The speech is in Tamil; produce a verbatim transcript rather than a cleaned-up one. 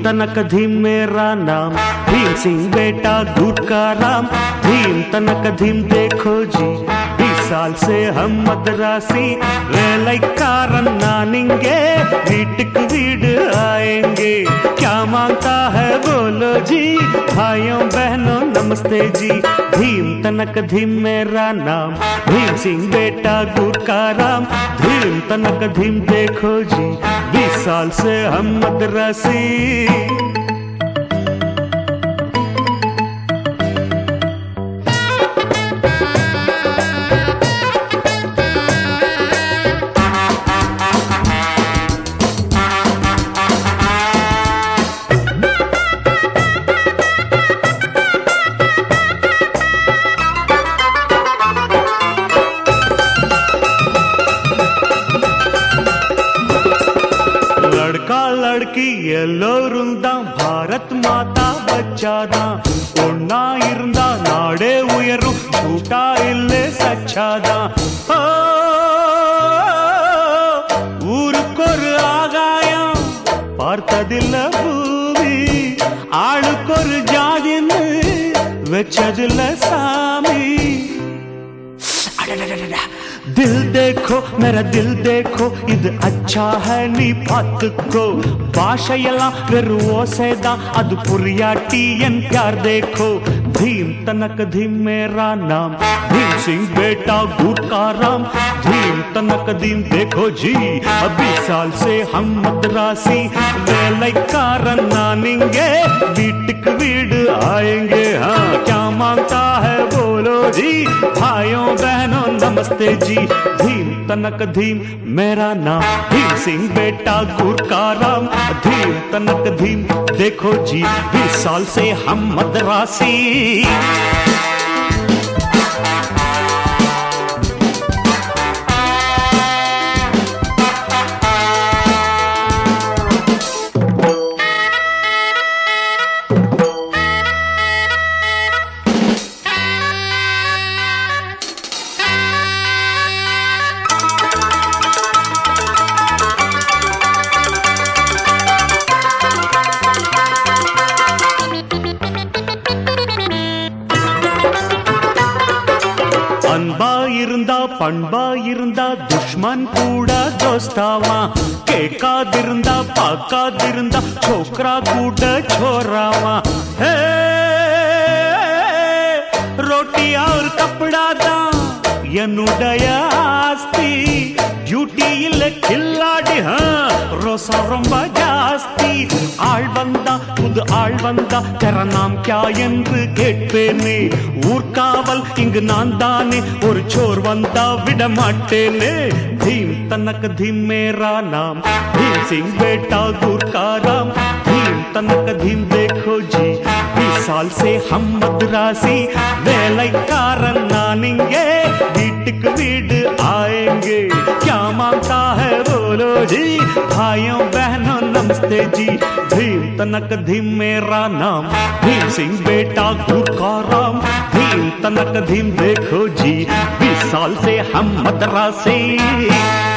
तनक धीम मेरा नाम, भीम सिंह बेटा गुटका राम। भीम तनक धीम देखो जी, बीस साल से हम मद्रासी वेलै कारण नानिंगे वीटक वीड आएंगे। क्या मांगता है बोलो जी, भाइयों बहनों नमस्ते जी। भीम तनक धीम मेरा नाम, भीम सिंह बेटा गुटका राम। भीम तनक धीम देखो जी, बीस साल से हम मद्रासी। लड़का लड़की எல்லோருந்தான் பாரத் மாதா பச்சாதான். ஒன்னா இருந்தா நாடே உயரும், கூட்டா இல்லே சச்சாதான். ஊருக்கு ஒரு ஆகாயம் பார்த்ததில்ல பூவி, ஆளுக்கு ஒரு ஜாதின்னு வச்சதில்ல சாமி. दिल देखो मेरा दिल देखो, இது अच्छा है நீ பார்த்துக்கோ. பாஷையெல்லாம் வெறும் ஓசைதான், அது புரியாட்டி என் प्यार देखो. भीम तनक धीम मेरा नाम, भीम सिंह बेटा गुटका राम। भीम तनक धीम देखो जी, बीस साल से हम मद्रासी वेलै कारण नानिंगे वीटक वीड आएंगे। हाँ क्या मांगता है बोलो जी, भाइयों बहनों नमस्ते जी। भीम तनक धीम मेरा नाम, भीम सिंह बेटा गुटका राम। भीम तनक धीम देखो जी, बीस साल से हम मद्रासी। அன்பா இருந்தா பண்பா இருந்தா துஷ்மன் கூட தோஸ்தாவா. கேட்காதிருந்தா பார்க்காதிருந்தா சோக்ரா கூட சோராவா. रोटी और कपड़ा தான் என்னுடைய ஆஸ்தி, டியூட்டி இல்ல கில்லாடி ரோசா ரொம்ப ஜாஸ்தி. ஆள் வந்தா புது ஆள் வந்தா கரநாம் கியா என்று கேட்பேனே. ஊர்காவல் இங்கு நான் தானே, ஒரு சோர் வந்தா விட மாட்டேனே. भीम तनक धीम मेरा नाम, भीम सिंह बेटा गुटका राम। भीम तनक धीम देखो जी, बीस साल से हम मद्रासी वेलै कारण नानिंगे वीटक वीड आएंगे। क्या मांगता है बोलो जी, भाइयों बहनों नमस्ते जी। भीम तनक धीम मेरा नाम, भीम सिंह बेटा गुटका राम। भीम तनक धीम देखो जी, बीस साल से हम मद्रासी।